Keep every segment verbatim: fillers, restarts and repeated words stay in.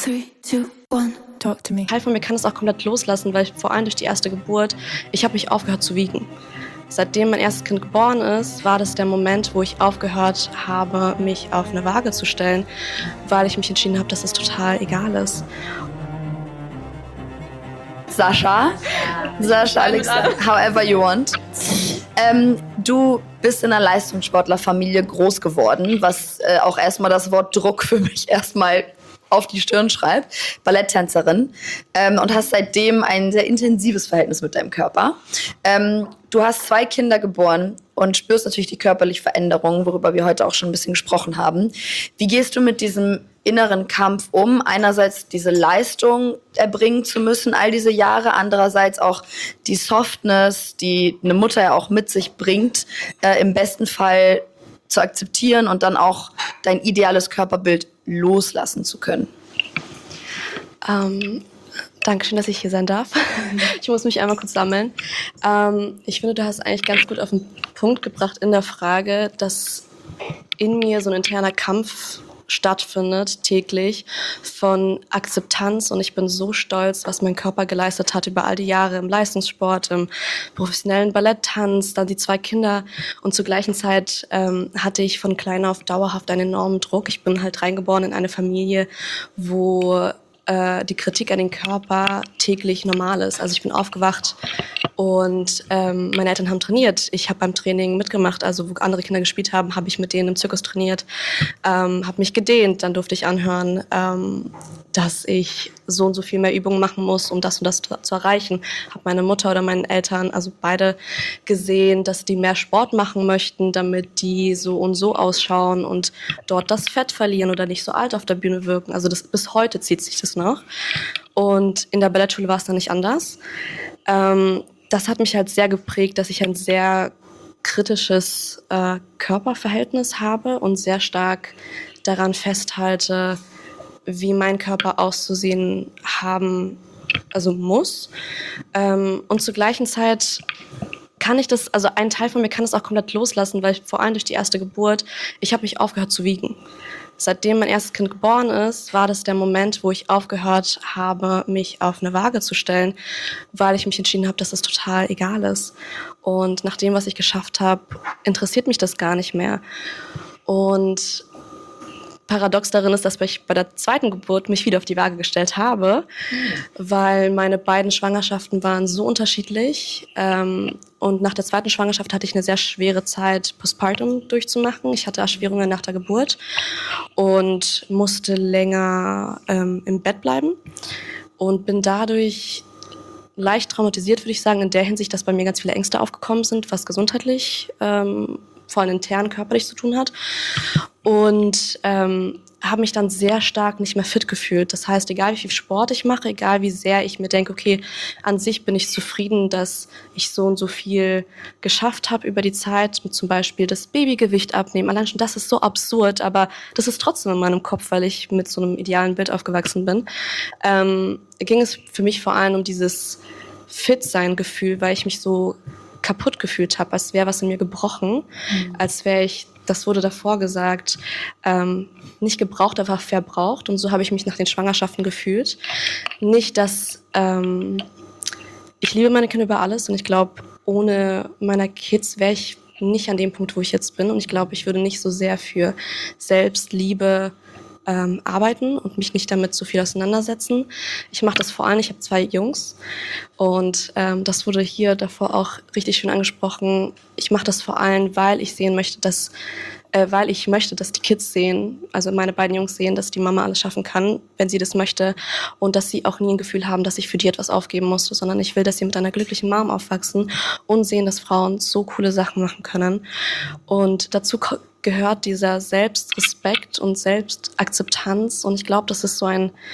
Three, two, one, talk to me. Teil von mir kann es auch komplett loslassen, weil ich vor allem durch die erste Geburt, ich habe mich aufgehört zu wiegen. Seitdem mein erstes Kind geboren ist, war das der Moment, wo ich aufgehört habe, mich auf eine Waage zu stellen, weil ich mich entschieden habe, dass es total egal ist. Sascha, Sascha Alexander, however you want. Ähm, du bist in einer Leistungssportlerfamilie groß geworden, was äh, auch erstmal das Wort Druck für mich erstmal auf die Stirn schreibt. Balletttänzerin ähm, und hast seitdem ein sehr intensives Verhältnis mit deinem Körper. Ähm, du hast zwei Kinder geboren und spürst natürlich die körperliche Veränderung, worüber wir heute auch schon ein bisschen gesprochen haben. Wie gehst du mit diesem inneren Kampf um? Einerseits diese Leistung erbringen zu müssen, all diese Jahre, andererseits auch die Softness, die eine Mutter ja auch mit sich bringt, äh, im besten Fall zu akzeptieren und dann auch dein ideales Körperbild loslassen zu können. Ähm, Dankeschön, dass ich hier sein darf. Ich muss mich einmal kurz sammeln. Ähm, ich finde, du hast eigentlich ganz gut auf den Punkt gebracht in der Frage, dass in mir so ein interner Kampf stattfindet täglich von Akzeptanz, und ich bin so stolz, was mein Körper geleistet hat über all die Jahre im Leistungssport, im professionellen Balletttanz, dann die zwei Kinder, und zur gleichen Zeit ähm, hatte ich von klein auf dauerhaft einen enormen Druck. Ich bin halt reingeboren in eine Familie, wo äh, die Kritik an den Körper täglich normal ist. Also ich bin aufgewacht und ähm, meine Eltern haben trainiert. Ich habe beim Training mitgemacht, also wo andere Kinder gespielt haben, habe ich mit denen im Zirkus trainiert, ähm, habe mich gedehnt. Dann durfte ich anhören, ähm, dass ich so und so viel mehr Übungen machen muss, um das und das zu erreichen. Habe meine Mutter oder meine Eltern, also beide, gesehen, dass die mehr Sport machen möchten, damit die so und so ausschauen und dort das Fett verlieren oder nicht so alt auf der Bühne wirken. Also das, bis heute zieht sich das noch. Und in der Ballettschule war es dann nicht anders. Ähm, das hat mich halt sehr geprägt, dass ich ein sehr kritisches äh, Körperverhältnis habe und sehr stark daran festhalte, wie mein Körper auszusehen haben, also muss. Ähm, und zur gleichen Zeit kann ich das, also ein Teil von mir kann das auch komplett loslassen, weil ich vor allem durch die erste Geburt, ich habe mich aufgehört zu wiegen. Seitdem mein erstes Kind geboren ist, war das der Moment, wo ich aufgehört habe, mich auf eine Waage zu stellen, weil ich mich entschieden habe, dass es total egal ist. Und nach dem, was ich geschafft habe, interessiert mich das gar nicht mehr. Und paradox darin ist, dass ich bei der zweiten Geburt mich wieder auf die Waage gestellt habe, mhm. weil meine beiden Schwangerschaften waren so unterschiedlich. Ähm, und nach der zweiten Schwangerschaft hatte ich eine sehr schwere Zeit, Postpartum durchzumachen. Ich hatte Erschwerungen nach der Geburt und musste länger ähm, im Bett bleiben und bin dadurch leicht traumatisiert, würde ich sagen, in der Hinsicht, dass bei mir ganz viele Ängste aufgekommen sind, was gesundheitlich ähm, vor allem intern körperlich zu tun hat, und ähm, habe mich dann sehr stark nicht mehr fit gefühlt. Das heißt, egal wie viel Sport ich mache, egal wie sehr ich mir denke, okay, an sich bin ich zufrieden, dass ich so und so viel geschafft habe über die Zeit, mit zum Beispiel das Babygewicht abnehmen. Allein schon das ist so absurd, aber das ist trotzdem in meinem Kopf, weil ich mit so einem idealen Bild aufgewachsen bin. Ähm, ging es für mich vor allem um dieses Fit-Sein-Gefühl, weil ich mich so kaputt gefühlt habe, als wäre was in mir gebrochen, mhm. als wäre ich, das wurde davor gesagt, ähm, nicht gebraucht, aber verbraucht, und so habe ich mich nach den Schwangerschaften gefühlt. Nicht, dass, ähm, ich liebe meine Kinder über alles, und ich glaube, ohne meine Kids wäre ich nicht an dem Punkt, wo ich jetzt bin, und ich glaube, ich würde nicht so sehr für Selbstliebe Ähm, arbeiten und mich nicht damit so viel auseinandersetzen. Ich mache das vor allem, ich habe zwei Jungs, und ähm, das wurde hier davor auch richtig schön angesprochen. Ich mache das vor allem, weil ich sehen möchte, dass äh, weil ich möchte, dass die Kids sehen, also meine beiden Jungs sehen, dass die Mama alles schaffen kann, wenn sie das möchte, und dass sie auch nie ein Gefühl haben, dass ich für die etwas aufgeben musste, sondern ich will, dass sie mit einer glücklichen Mom aufwachsen und sehen, dass Frauen so coole Sachen machen können. Und dazu ko- gehört dieser Selbstrespekt und Selbstakzeptanz, und ich glaube, das ist so ein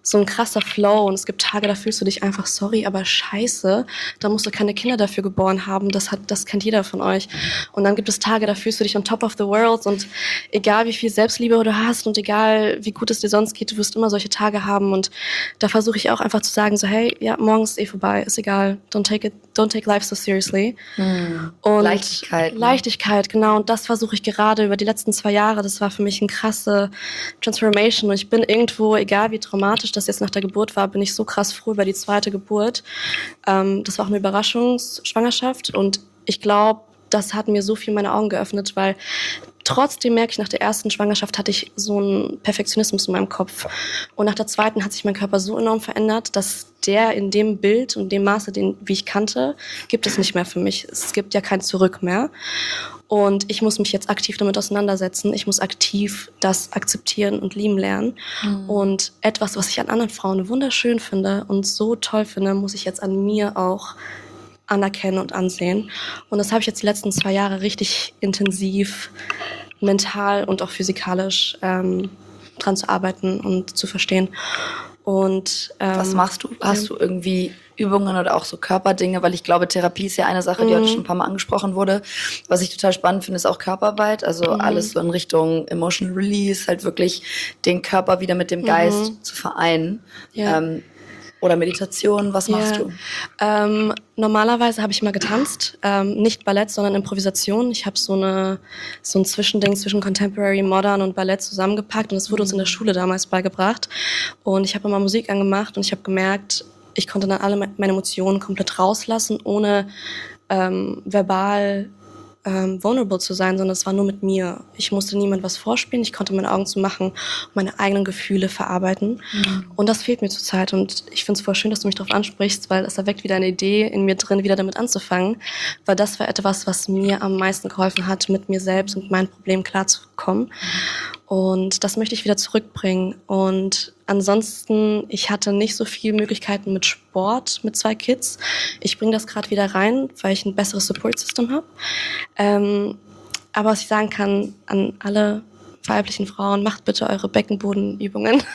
so ein krasser Flow und es gibt Tage, da fühlst du dich einfach sorry, aber scheiße, da musst du keine Kinder dafür geboren haben, das hat, das kennt jeder von euch. Und dann gibt es Tage, da fühlst du dich on top of the world und egal wie viel Selbstliebe du hast und egal wie gut es dir sonst geht, du wirst immer solche Tage haben und da versuche ich auch einfach zu sagen so, hey, ja, morgen ist eh vorbei, ist egal, don't take it, don't take life so seriously. Hm. Und Leichtigkeit. Ne? Leichtigkeit, genau, und das versuche ich gerade über die letzten zwei Jahre, das war für mich eine krasse Transformation und ich bin irgendwo, egal wie traumatisch das jetzt nach der Geburt war, bin ich so krass froh über die zweite Geburt. Ähm, das war auch eine Überraschungsschwangerschaft und ich glaube, das hat mir so viel meine Augen geöffnet, weil trotzdem merke ich, nach der ersten Schwangerschaft hatte ich so einen Perfektionismus in meinem Kopf. Und nach der zweiten hat sich mein Körper so enorm verändert, dass der in dem Bild und dem Maße, den, wie ich kannte, gibt es nicht mehr für mich. Es gibt ja kein Zurück mehr. Und ich muss mich jetzt aktiv damit auseinandersetzen. Ich muss aktiv das akzeptieren und lieben lernen. Mhm. Und etwas, was ich an anderen Frauen wunderschön finde und so toll finde, muss ich jetzt an mir auch anerkennen und ansehen. Und das habe ich jetzt die letzten zwei Jahre richtig intensiv mental und auch physikalisch ähm, dran zu arbeiten und zu verstehen. Und ähm, was machst du? Hast du irgendwie Übungen oder auch so Körperdinge? Weil ich glaube, Therapie ist ja eine Sache, die mhm. heute schon ein paar Mal angesprochen wurde. Was ich total spannend finde, ist auch Körperarbeit. Also mhm. alles so in Richtung Emotional Release, halt wirklich den Körper wieder mit dem Geist mhm. zu vereinen. Ja. Ähm, Oder Meditation, was machst ja. du? Ähm, normalerweise habe ich immer getanzt, ähm, nicht Ballett, sondern Improvisation. Ich habe so eine so ein Zwischending zwischen Contemporary, Modern und Ballett zusammengepackt und das wurde uns in der Schule damals beigebracht. Und ich habe immer Musik angemacht und ich habe gemerkt, ich konnte dann alle meine Emotionen komplett rauslassen, ohne ähm, verbal Ähm, vulnerable zu sein, sondern es war nur mit mir. Ich musste niemand was vorspielen, ich konnte meine Augen zumachen und meine eigenen Gefühle verarbeiten. Mhm. Und das fehlt mir zurzeit und ich finde es voll schön, dass du mich darauf ansprichst, weil es erweckt wieder eine Idee in mir drin, wieder damit anzufangen, weil das war etwas, was mir am meisten geholfen hat, mit mir selbst und meinen Problemen klarzukommen. Mhm. Und das möchte ich wieder zurückbringen. Und ansonsten, ich hatte nicht so viele Möglichkeiten mit Sport, mit zwei Kids. Ich bringe das gerade wieder rein, weil ich ein besseres Support-System habe. Ähm, aber was ich sagen kann an alle weiblichen Frauen, macht bitte eure Beckenbodenübungen.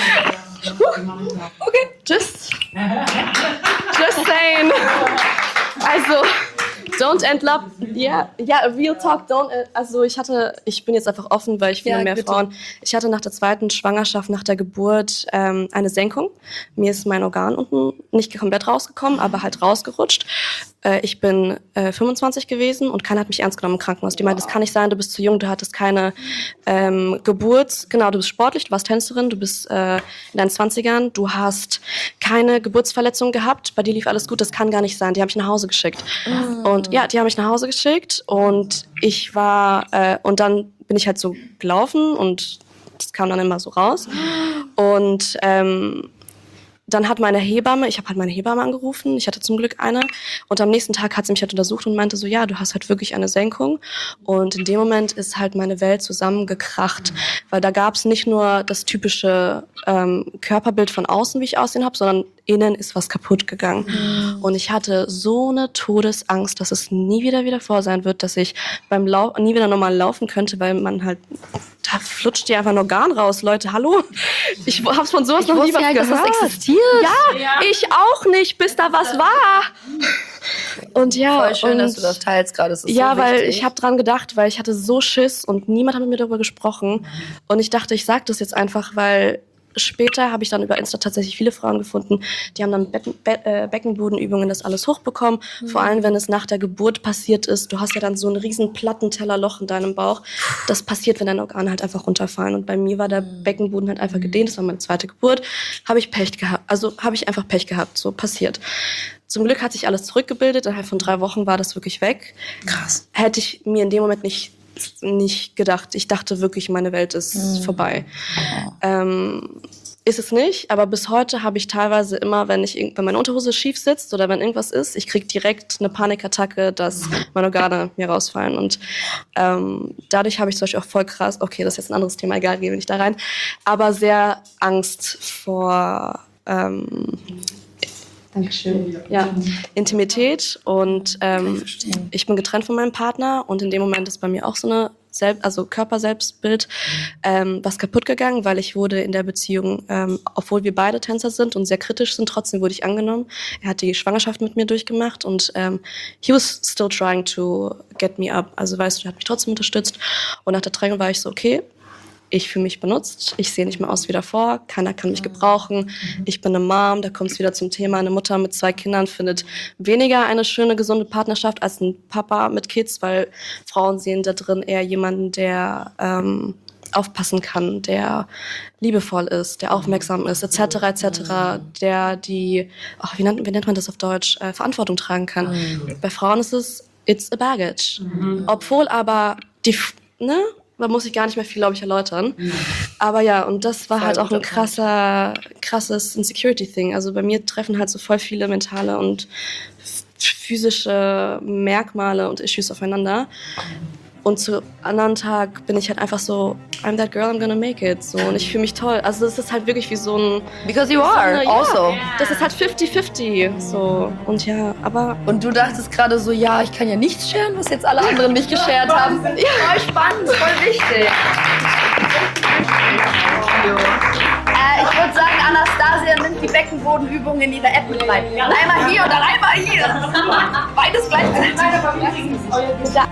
Okay, just, just saying. Also, don't end up, ja, yeah, ja, yeah, real talk, don't, also ich hatte, ich bin jetzt einfach offen, weil ich viele ja, mehr bitte. Frauen, ich hatte nach der zweiten Schwangerschaft, nach der Geburt ähm, eine Senkung. Mir ist mein Organ unten nicht komplett rausgekommen, aber halt rausgerutscht. Äh, ich bin äh, fünfundzwanzig gewesen und keiner hat mich ernst genommen im Krankenhaus. Die meinte, das kann nicht sein, du bist zu jung, du hattest keine ähm, Geburt, genau, du bist sportlich, du warst Tänzerin, du bist äh, in deinen zwanzigern, du hast keine Geburtsverletzung gehabt, bei dir lief alles gut, das kann gar nicht sein. Die haben mich nach Hause geschickt. Mhm. Und ja, die haben mich nach Hause geschickt und ich war, äh, und dann bin ich halt so gelaufen und das kam dann immer so raus. Und ähm, dann hat meine Hebamme, ich habe halt meine Hebamme angerufen, ich hatte zum Glück eine und am nächsten Tag hat sie mich halt untersucht und meinte so, ja, du hast halt wirklich eine Senkung und in dem Moment ist halt meine Welt zusammengekracht, weil da gab es nicht nur das typische ähm, Körperbild von außen, wie ich aussehen habe, sondern innen ist was kaputt gegangen mhm. und ich hatte so eine Todesangst, dass es nie wieder wieder vor sein wird, dass ich beim Lau- nie wieder normal laufen könnte, weil man halt, da flutscht dir einfach ein Organ raus, Leute, hallo? Ich hab's von sowas ich noch nie was ja, gehört. Dass das existiert. Ja, ja, ich auch nicht, bis da was war. Und ja, voll schön, und, dass du das teilst gerade. Ja, so weil wichtig. ich habe dran gedacht, weil ich hatte so Schiss und niemand hat mit mir darüber gesprochen. Und ich dachte, ich sag das jetzt einfach, weil später habe ich dann über Insta tatsächlich viele Frauen gefunden, die haben dann Becken, Be- äh, Beckenbodenübungen, das alles hochbekommen. Mhm. Vor allem, wenn es nach der Geburt passiert ist. Du hast ja dann so ein riesen Plattentellerloch in deinem Bauch. Das passiert, wenn deine Organe halt einfach runterfallen. Und bei mir war der mhm. Beckenboden halt einfach gedehnt. Das war meine zweite Geburt. Habe ich Pech gehabt. Also habe ich einfach Pech gehabt. So passiert. Zum Glück hat sich alles zurückgebildet. Innerhalb von drei Wochen war das wirklich weg. Krass. Hätte ich mir in dem Moment nicht nicht gedacht. Ich dachte wirklich, meine Welt ist mhm. vorbei. Ja. Ähm, ist es nicht, aber bis heute habe ich teilweise immer, wenn ich wenn meine Unterhose schief sitzt oder wenn irgendwas ist, ich kriege direkt eine Panikattacke, dass meine Organe mir rausfallen. Und ähm, dadurch habe ich zum Beispiel auch voll krass, okay, das ist jetzt ein anderes Thema, egal, gehen wir nicht da rein, aber sehr Angst vor ähm, Dankeschön. Ja, Intimität und ähm, ich, ich bin getrennt von meinem Partner und in dem Moment ist bei mir auch so eine Selbst, also Körperselbstbild ähm, was kaputt gegangen, weil ich wurde in der Beziehung, ähm, obwohl wir beide Tänzer sind und sehr kritisch sind, trotzdem wurde ich angenommen. Er hat die Schwangerschaft mit mir durchgemacht und ähm, he was still trying to get me up. Also weißt du, er hat mich trotzdem unterstützt. Und nach der Trennung war ich so, okay, ich fühle mich benutzt, ich sehe nicht mehr aus wie davor, keiner kann mich gebrauchen, ich bin eine Mom, da kommt es wieder zum Thema, eine Mutter mit zwei Kindern findet weniger eine schöne, gesunde Partnerschaft als ein Papa mit Kids, weil Frauen sehen da drin eher jemanden, der ähm, aufpassen kann, der liebevoll ist, der aufmerksam ist, et cetera et cetera, der die, oh, wie, nennt, wie nennt man das auf Deutsch, äh, Verantwortung tragen kann. Mhm. Bei Frauen ist es, it's a baggage. Mhm. Obwohl aber die, ne, da muss ich gar nicht mehr viel, glaube ich, erläutern. Mhm. Aber ja, und das war voll halt auch ein krasser, krasses Insecurity-Thing. Also bei mir treffen halt so voll viele mentale und physische Merkmale und Issues aufeinander. Und zu anderen Tag bin ich halt einfach so, I'm that girl, I'm gonna make it. So, und ich fühle mich toll. Also das ist halt wirklich wie so ein... Because you are, so eine, also. Ja, das ist halt fifty fifty. So, und ja, aber... Und du dachtest gerade so, ja, ich kann ja nichts scheren, was jetzt alle anderen nicht geshared haben. Ja, voll spannend, voll wichtig. Äh, ich würde sagen, Anastasia nimmt die Beckenbodenübungen in ihre App mit rein. Einmal hier und dann einmal hier. Beides gleichzeitig.